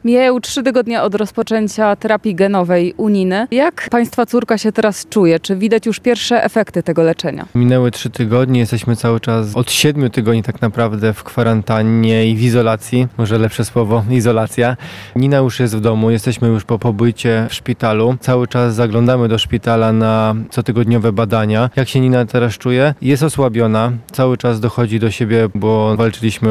Mijają 3 tygodnie od rozpoczęcia terapii genowej u Niny. Jak Państwa córka się teraz czuje? Czy widać już pierwsze efekty tego leczenia? Minęły 3 tygodnie, jesteśmy cały czas od 7 tygodni tak naprawdę w kwarantannie i w izolacji. Może lepsze słowo, izolacja. Nina już jest w domu, jesteśmy już po pobycie w szpitalu. Cały czas zaglądamy do szpitala na cotygodniowe badania. Jak się Nina teraz czuje? Jest osłabiona, cały czas dochodzi do siebie, bo walczyliśmy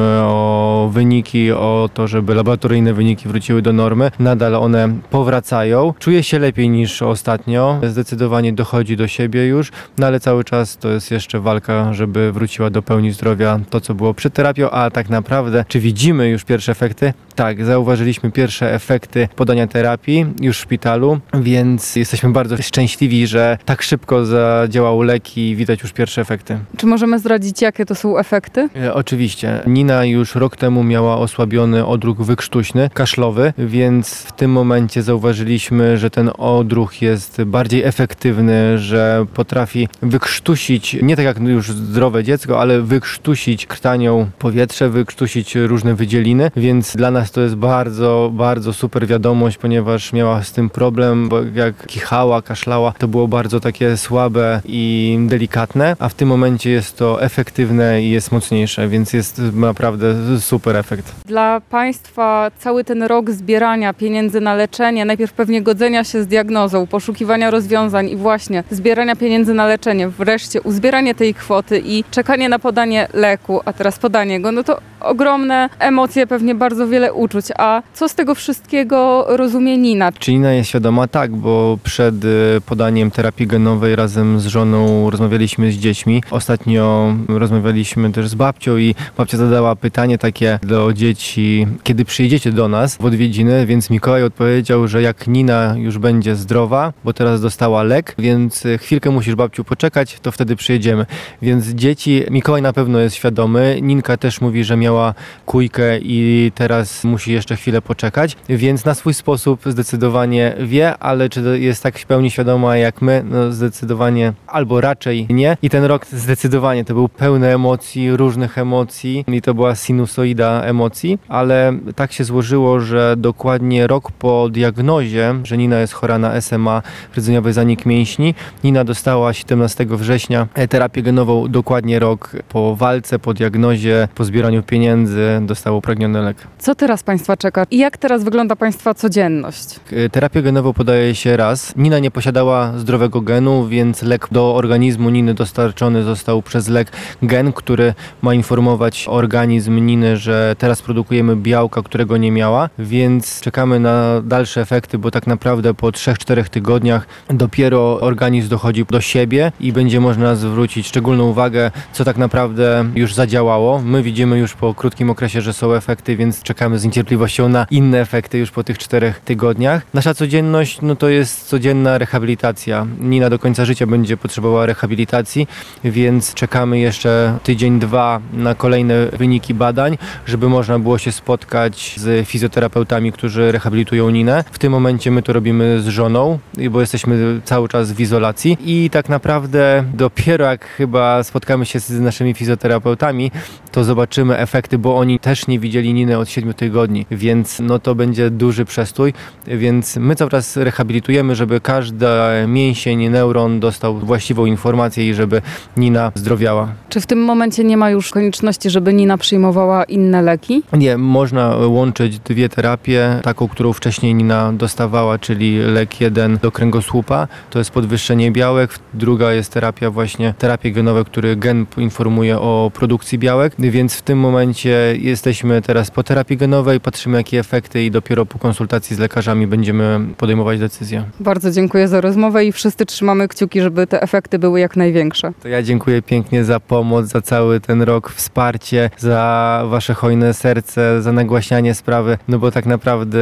o wyniki, o to, żeby laboratoryjne wyniki wróciły do normy. Nadal one powracają. Czuje się lepiej niż ostatnio. Zdecydowanie dochodzi do siebie już, no ale cały czas to jest jeszcze walka, żeby wróciła do pełni zdrowia to, co było przed terapią, a tak naprawdę, czy widzimy już pierwsze efekty? Tak, zauważyliśmy pierwsze efekty podania terapii już w szpitalu, więc jesteśmy bardzo szczęśliwi, że tak szybko zadziałał lek i widać już pierwsze efekty. Czy możemy zdradzić, jakie to są efekty? Oczywiście. Nina już rok temu miała osłabiony odruch wykrztuśny, kaszlowy, więc w tym momencie zauważyliśmy, że ten odruch jest bardziej efektywny, że potrafi wykrztusić, nie tak jak już zdrowe dziecko, ale wykrztusić krtanią powietrze, wykrztusić różne wydzieliny, więc dla nas to jest bardzo, bardzo super wiadomość, ponieważ miała z tym problem, bo jak kichała, kaszlała, to było bardzo takie słabe i delikatne, a w tym momencie jest to efektywne i jest mocniejsze, więc jest naprawdę super efekt. Dla Państwa cały ten rok zbierania pieniędzy na leczenie, najpierw pewnie godzenia się z diagnozą, poszukiwania rozwiązań i właśnie zbierania pieniędzy na leczenie, wreszcie uzbieranie tej kwoty i czekanie na podanie leku, a teraz podanie go, no to ogromne emocje, pewnie bardzo wiele uczuć. A co z tego wszystkiego rozumie Nina? Czy Nina jest świadoma? Tak, bo przed podaniem terapii genowej razem z żoną rozmawialiśmy z dziećmi. Ostatnio rozmawialiśmy też z babcią i babcia zadała pytanie takie do dzieci, kiedy przyjedziecie do nas w odwiedziny, więc Mikołaj odpowiedział, że jak Nina już będzie zdrowa, bo teraz dostała lek, więc chwilkę musisz, babciu, poczekać, to wtedy przyjedziemy. Więc dzieci, Mikołaj na pewno jest świadomy, Ninka też mówi, że miała kujkę i teraz musi jeszcze chwilę poczekać, więc na swój sposób zdecydowanie wie, ale czy jest tak w pełni świadoma jak my? No zdecydowanie albo raczej nie. I ten rok zdecydowanie to był pełny emocji, różnych emocji i to była sinusoida emocji, ale tak się złożyło, że dokładnie rok po diagnozie, że Nina jest chora na SMA, rdzeniowy zanik mięśni, Nina dostała 17 września terapię genową, dokładnie rok po walce, po diagnozie, po zbieraniu pieniędzy dostała upragniony lek. Co teraz Państwa czeka i jak teraz wygląda Państwa codzienność? Terapię genową podaje się raz. Nina nie posiadała zdrowego genu, więc lek do organizmu Niny dostarczony został przez lek gen, który ma informować organizm Niny, że teraz produkujemy białka, którego nie miała, więc czekamy na dalsze efekty, bo tak naprawdę po 3-4 tygodniach dopiero organizm dochodzi do siebie i będzie można zwrócić szczególną uwagę, co tak naprawdę już zadziałało. My widzimy już po krótkim okresie, że są efekty, więc czekamy z niecierpliwością na inne efekty już po tych 4 tygodniach. Nasza codzienność, no to jest codzienna rehabilitacja. Nina do końca życia będzie potrzebowała rehabilitacji, więc czekamy jeszcze tydzień, 2 na kolejne wyniki badań, żeby można było się spotkać z fizjoterapeutami, którzy rehabilitują Ninę. W tym momencie my to robimy z żoną, bo jesteśmy cały czas w izolacji i tak naprawdę dopiero jak chyba spotkamy się z naszymi fizjoterapeutami, to zobaczymy efekty, bo oni też nie widzieli Niny od 7 tygodni, więc no to będzie duży przestój, więc my cały czas rehabilitujemy, żeby każdy mięsień, neuron dostał właściwą informację i żeby Nina zdrowiała. Czy w tym momencie nie ma już konieczności, żeby Nina przyjmowała inne leki? Nie, można łączyć 2 terapie, taką, którą wcześniej Nina dostawała, czyli lek 1 do kręgosłupa, to jest podwyższenie białek, druga jest terapia właśnie, terapie genowe, który gen informuje o produkcji białek, więc w tym momencie jesteśmy teraz po terapii genowej, patrzymy jakie efekty i dopiero po konsultacji z lekarzami będziemy podejmować decyzję. Bardzo dziękuję za rozmowę i wszyscy trzymamy kciuki, żeby te efekty były jak największe. To ja dziękuję pięknie za pomoc, za cały ten rok, wsparcie, za wasze hojne serce, za nagłaśnianie sprawy, no bo tak naprawdę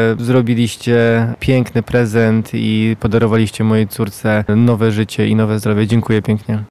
zrobiliście piękny prezent i podarowaliście mojej córce nowe życie i nowe zdrowie. Dziękuję pięknie.